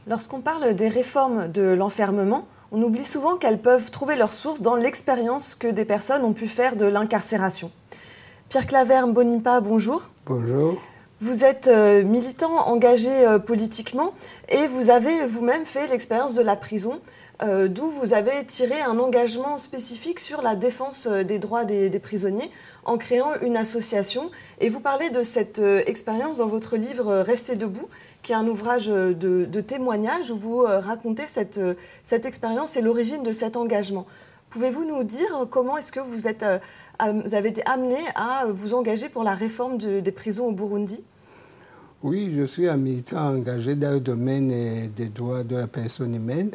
Lorsqu'on parle des réformes de l'enfermement, on oublie souvent qu'elles peuvent trouver leur source dans l'expérience que des personnes ont pu faire de l'incarcération. Pierre Claver Mbonimpa, bonjour. Bonjour. Vous êtes militant engagé politiquement et vous avez vous-même fait l'expérience de la prison, d'où vous avez tiré un engagement spécifique sur la défense des droits des prisonniers en créant une association. Et vous parlez de cette expérience dans votre livre « Restez debout », qui est un ouvrage de témoignage où vous racontez cette expérience et l'origine de cet engagement. Pouvez-vous nous dire comment est-ce que vous avez été amené à vous engager pour la réforme des prisons au Burundi? Oui, je suis un militant engagé dans le domaine des droits de la personne humaine.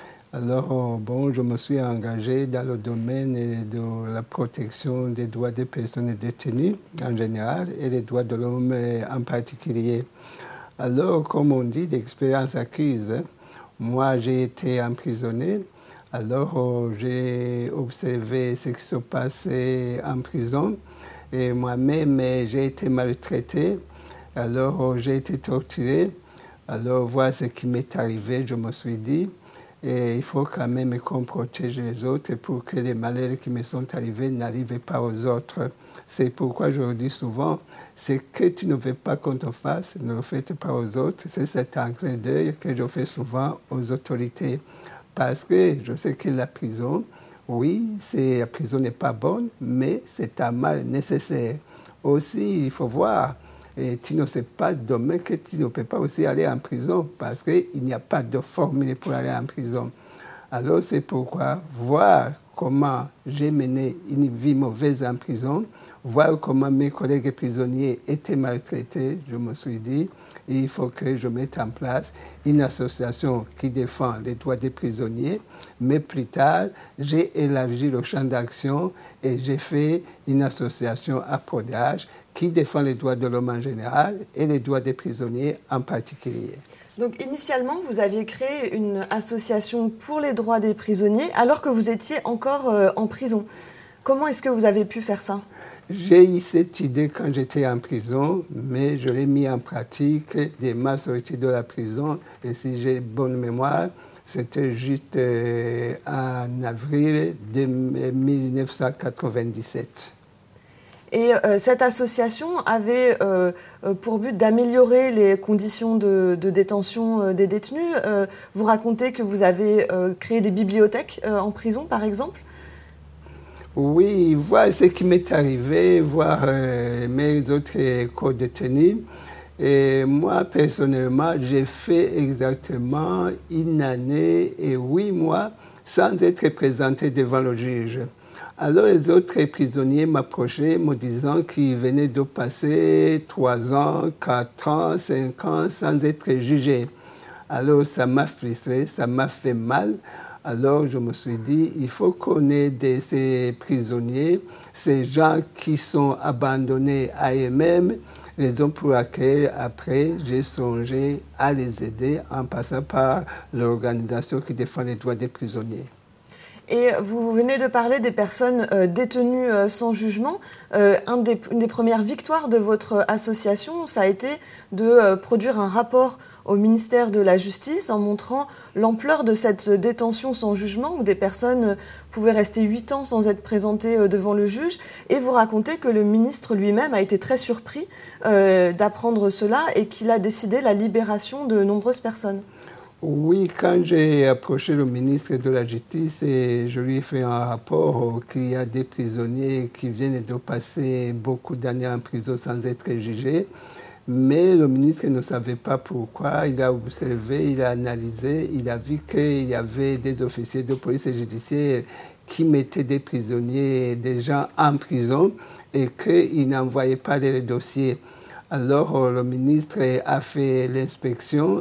Alors, je me suis engagé dans le domaine de la protection des droits des personnes détenues en général et des droits de l'homme en particulier. Alors, comme on dit, d'expérience acquise, moi j'ai été emprisonné. Alors, j'ai observé ce qui se passait en prison et moi-même, j'ai été maltraité. Alors, j'ai été torturé. Alors, voir ce qui m'est arrivé, je me suis dit, et il faut quand même qu'on protège les autres pour que les malheurs qui me sont arrivés n'arrivent pas aux autres. C'est pourquoi je le dis souvent, ce que tu ne veux pas qu'on te fasse, ne le faites pas aux autres. C'est cet clin d'œil que je fais souvent aux autorités. Parce que je sais que la prison, oui, la prison n'est pas bonne, mais c'est un mal nécessaire. Aussi, il faut voir, et tu ne sais pas demain que tu ne peux pas aussi aller en prison parce qu'il n'y a pas de formule pour aller en prison. Alors c'est pourquoi voir comment j'ai mené une vie mauvaise en prison, voir comment mes collègues prisonniers étaient maltraités, je me suis dit, il faut que je mette en place une association qui défend les droits des prisonniers. Mais plus tard, j'ai élargi le champ d'action et j'ai fait une association à Prodage qui défend les droits de l'homme en général et les droits des prisonniers en particulier. Donc initialement, vous aviez créé une association pour les droits des prisonniers alors que vous étiez encore en prison. Comment est-ce que vous avez pu faire ça ? J'ai eu cette idée quand j'étais en prison, mais je l'ai mis en pratique dès ma sortie de la prison. Et si j'ai bonne mémoire, c'était juste en avril 1997. Et cette association avait pour but d'améliorer les conditions de détention des détenus. Vous racontez que vous avez créé des bibliothèques en prison, par exemple ? Oui, voir ce qui m'est arrivé, voir mes autres co-détenus. Et moi, personnellement, j'ai fait exactement 1 année et 8 mois sans être présenté devant le juge. Alors les autres prisonniers m'approchaient me disant qu'ils venaient de passer 3 ans, 4 ans, 5 ans sans être jugés. Alors ça m'a frustré, ça m'a fait mal. Alors je me suis dit, il faut qu'on ait ces prisonniers, ces gens qui sont abandonnés à eux-mêmes, raison pour laquelle après j'ai songé à les aider en passant par l'organisation qui défend les droits des prisonniers. Et vous venez de parler des personnes détenues sans jugement. Une des premières victoires de votre association, ça a été de produire un rapport au ministère de la Justice en montrant l'ampleur de cette détention sans jugement où des personnes pouvaient rester 8 ans sans être présentées devant le juge. Et vous racontez que le ministre lui-même a été très surpris d'apprendre cela et qu'il a décidé la libération de nombreuses personnes. Oui, quand j'ai approché le ministre de la Justice, je lui ai fait un rapport qu'il y a des prisonniers qui viennent de passer beaucoup d'années en prison sans être jugés. Mais le ministre ne savait pas pourquoi. Il a observé, il a analysé, il a vu qu'il y avait des officiers de police judiciaire qui mettaient des prisonniers, des gens en prison et qu'ils n'envoyaient pas les dossiers. Alors, le ministre a fait l'inspection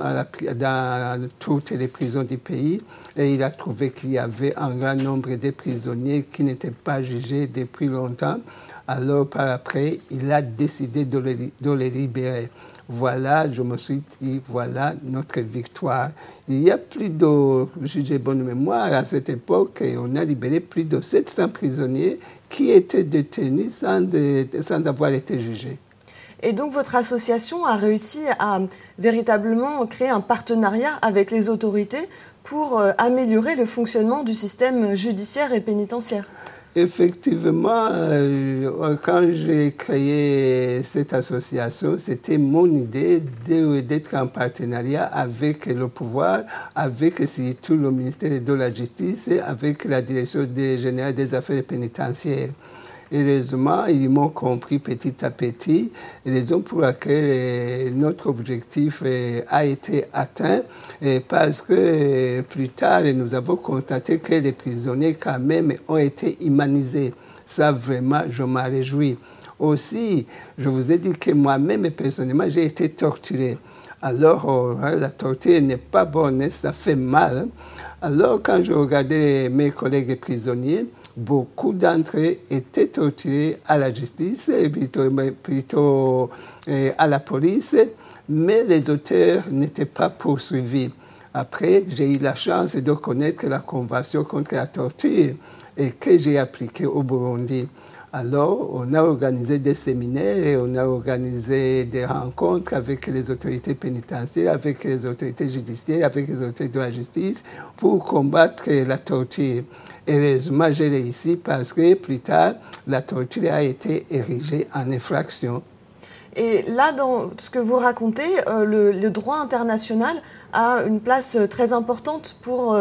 dans toutes les prisons du pays et il a trouvé qu'il y avait un grand nombre de prisonniers qui n'étaient pas jugés depuis longtemps. Alors, par après, il a décidé de les libérer. Voilà, je me suis dit, voilà notre victoire. Il y a plus de, si j'ai bonne mémoire, à cette époque, on a libéré plus de 700 prisonniers qui étaient détenus sans avoir été jugés. Et donc votre association a réussi à véritablement créer un partenariat avec les autorités pour améliorer le fonctionnement du système judiciaire et pénitentiaire. Effectivement, quand j'ai créé cette association, c'était mon idée d'être en partenariat avec le pouvoir, avec surtout le ministère de la Justice, avec la Direction générale des affaires pénitentiaires. Heureusement, ils m'ont compris petit à petit, raison pour laquelle notre objectif a été atteint, parce que plus tard, nous avons constaté que les prisonniers quand même ont été humanisés. Ça, vraiment, je m'en réjouis. Aussi, je vous ai dit que moi-même, personnellement, j'ai été torturé. Alors, la torture n'est pas bonne, ça fait mal. Alors, quand je regardais mes collègues prisonniers, beaucoup d'entre eux étaient torturés à la justice, plutôt à la police, mais les auteurs n'étaient pas poursuivis. Après, j'ai eu la chance de connaître la Convention contre la torture et que j'ai appliquée au Burundi. Alors, on a organisé des séminaires et on a organisé des rencontres avec les autorités pénitentiaires, avec les autorités judiciaires, avec les autorités de la justice pour combattre la torture. Heureusement, j'ai réussi parce que plus tard, la torture a été érigée en infraction. Et là, dans ce que vous racontez, le droit international a une place très importante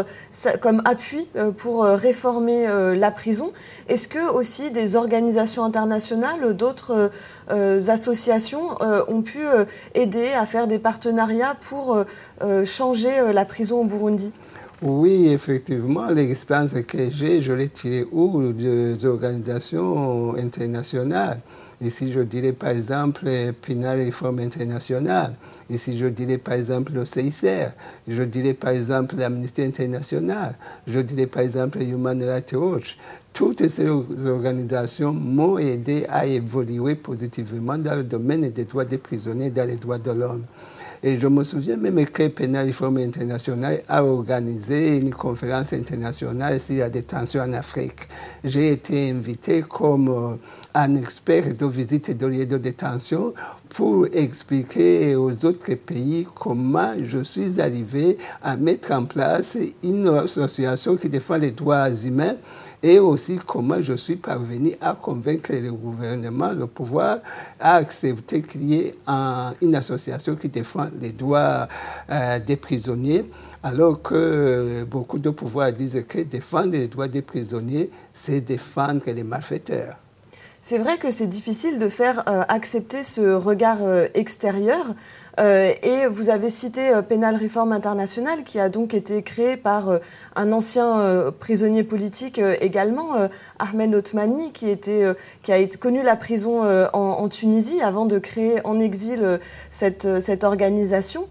comme appui pour réformer la prison. Est-ce que aussi des organisations internationales, d'autres associations ont pu aider à faire des partenariats pour changer la prison au Burundi ? Oui, effectivement, l'expérience que j'ai, je l'ai tirée des organisations internationales. Ici, je dirais par exemple Penal Reform International. Ici, je dirais par exemple le CICR. Je dirais par exemple l'Amnesty International. Je dirais par exemple Human Rights Watch. Toutes ces organisations m'ont aidé à évoluer positivement dans le domaine des droits des prisonniers, dans les droits de l'homme. Et je me souviens même que Penal Reform International a organisé une conférence internationale sur la détention en Afrique. J'ai été invité comme un expert de visite de lieux de détention pour expliquer aux autres pays comment je suis arrivé à mettre en place une association qui défend les droits humains et aussi comment je suis parvenu à convaincre le gouvernement, le pouvoir, à accepter qu'il y ait une association qui défend les droits des prisonniers, alors que beaucoup de pouvoirs disent que défendre les droits des prisonniers, c'est défendre les malfaiteurs. C'est vrai que c'est difficile de faire accepter ce regard extérieur. Et vous avez cité Penal Reform International, qui a donc été créé par un ancien prisonnier politique également, Ahmed Othmani, qui a connu la prison en Tunisie avant de créer en exil cette organisation.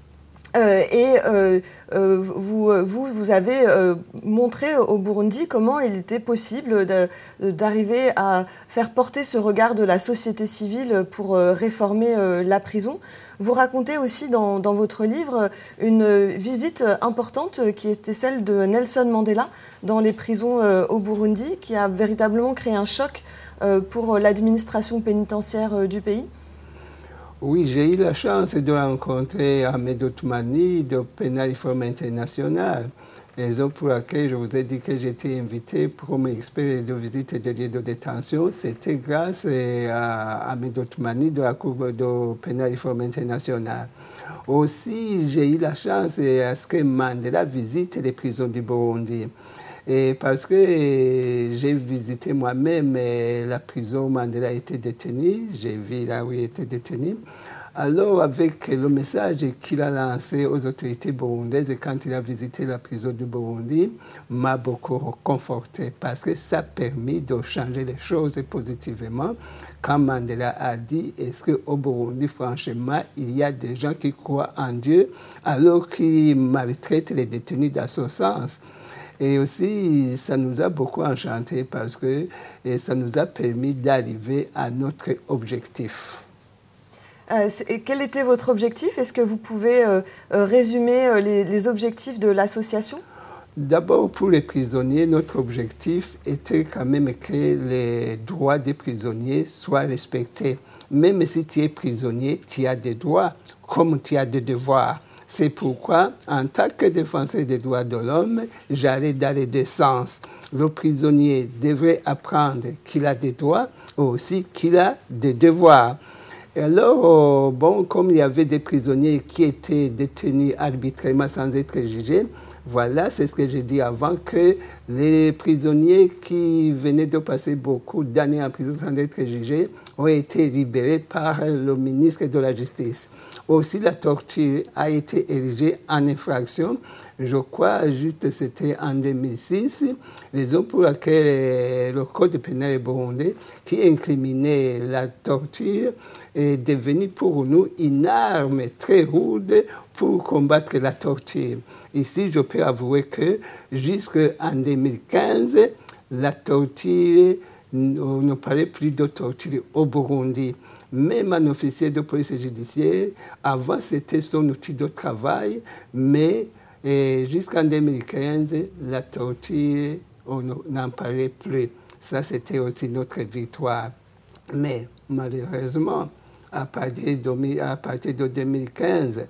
Vous avez montré au Burundi comment il était possible d'arriver à faire porter ce regard de la société civile pour réformer la prison. Vous racontez aussi dans votre livre une visite importante qui était celle de Nelson Mandela dans les prisons au Burundi, qui a véritablement créé un choc pour l'administration pénitentiaire du pays. Oui, j'ai eu la chance de rencontrer Ahmed Othmani de Penal Reform International. Raison pour laquelle je vous ai dit que j'étais invité comme expert de visite des lieux de détention, c'était grâce à Ahmed Othmani de la Cour de Penal Reform International. Aussi, j'ai eu la chance à ce que Mandela visite les prisons du Burundi. Et parce que j'ai visité moi-même la prison où Mandela était détenu, j'ai vu là où il était détenu. Alors, avec le message qu'il a lancé aux autorités burundaises quand il a visité la prison du Burundi, m'a beaucoup conforté parce que ça a permis de changer les choses positivement. Quand Mandela a dit, est-ce qu'au Burundi, franchement, il y a des gens qui croient en Dieu alors qu'ils maltraitent les détenus dans ce sens? Et aussi, ça nous a beaucoup enchanté parce que ça nous a permis d'arriver à notre objectif. Quel était votre objectif? Est-ce que vous pouvez résumer les objectifs de l'association? D'abord, pour les prisonniers, notre objectif était quand même que les droits des prisonniers soient respectés. même si tu es prisonnier, tu as des droits comme tu as des devoirs. C'est pourquoi, en tant que défenseur des droits de l'homme, j'allais dans les deux sens. Le prisonnier devrait apprendre qu'il a des droits, aussi qu'il a des devoirs. Et alors, comme il y avait des prisonniers qui étaient détenus arbitrairement sans être jugés, voilà, c'est ce que j'ai dit avant, que les prisonniers qui venaient de passer beaucoup d'années en prison sans être jugés ont été libérés par le ministre de la Justice. Aussi, la torture a été érigée en infraction. Je crois juste c'était en 2006, raison pour laquelle le Code pénal burundais, qui incriminait la torture, est devenu pour nous une arme très rude pour combattre la torture. Ici, je peux avouer que jusqu'en 2015, la torture, on ne parlait plus de torture au Burundi. Même un officier de police judiciaire, avant c'était son outil de travail, mais jusqu'en 2015, la torture, on n'en parlait plus. Ça, c'était aussi notre victoire. Mais malheureusement, à partir de 2015,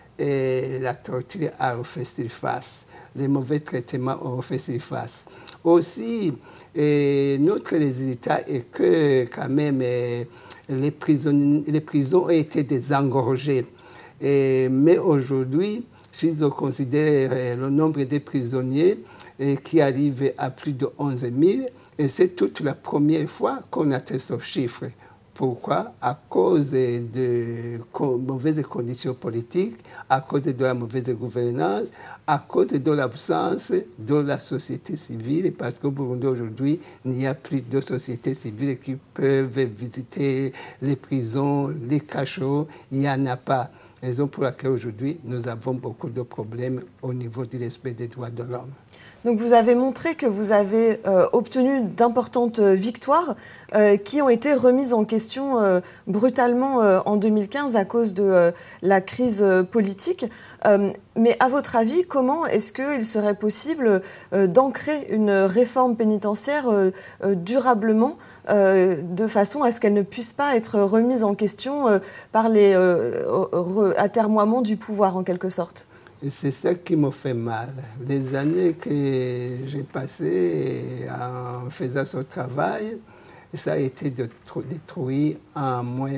la torture a refait surface. Les mauvais traitements ont refait surface. Aussi, notre résultat est que quand même les prisons ont été désengorgées. Mais aujourd'hui, si je considère le nombre de prisonniers qui arrivent à plus de 11 000, et c'est toute la première fois qu'on atteint ce chiffre. Pourquoi? À cause de mauvaises conditions politiques, à cause de la mauvaise gouvernance, à cause de l'absence de la société civile, parce qu'au Burundi aujourd'hui, il n'y a plus de société civile qui peuvent visiter les prisons, les cachots, il n'y en a pas. Raison pour laquelle aujourd'hui, nous avons beaucoup de problèmes au niveau du respect des droits de l'homme. Donc vous avez montré que vous avez obtenu d'importantes victoires qui ont été remises en question brutalement en 2015 à cause de la crise politique. Mais à votre avis, comment est-ce qu'il serait possible d'ancrer une réforme pénitentiaire durablement de façon à ce qu'elle ne puisse pas être remise en question par les atermoiements du pouvoir en quelque sorte? Et c'est ça qui me fait mal. Les années que j'ai passées en faisant ce travail, ça a été détruit en moins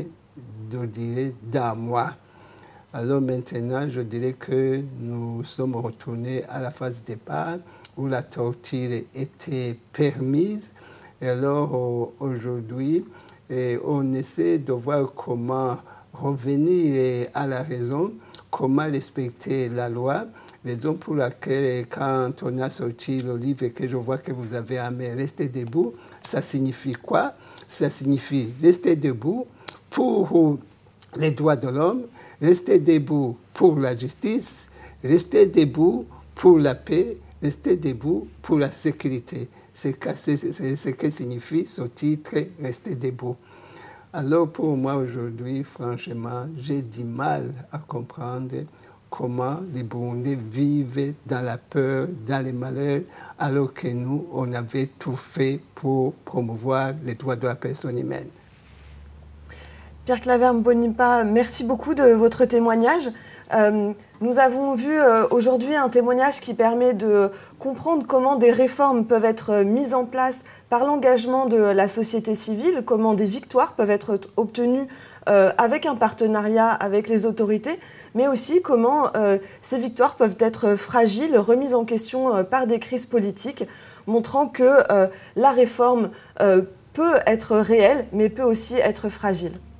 d'un mois. Alors maintenant, je dirais que nous sommes retournés à la phase de départ où la torture était permise. Et alors aujourd'hui, on essaie de voir comment revenir à la raison, comment respecter la loi, raison pour laquelle quand on a sorti le livre et que je vois que vous avez aimé rester debout, ça signifie quoi? Ça signifie rester debout pour les droits de l'homme, rester debout pour la justice, rester debout pour la paix, rester debout pour la sécurité. C'est ce que signifie ce titre, rester debout. Alors pour moi aujourd'hui, franchement, j'ai du mal à comprendre comment les Burundais vivent dans la peur, dans les malheurs, alors que nous, on avait tout fait pour promouvoir les droits de la personne humaine. Pierre Claver Mbonimpa, merci beaucoup de votre témoignage. Nous avons vu aujourd'hui un témoignage qui permet de comprendre comment des réformes peuvent être mises en place par l'engagement de la société civile, comment des victoires peuvent être obtenues avec un partenariat avec les autorités, mais aussi comment ces victoires peuvent être fragiles, remises en question par des crises politiques, montrant que la réforme peut être réelle, mais peut aussi être fragile.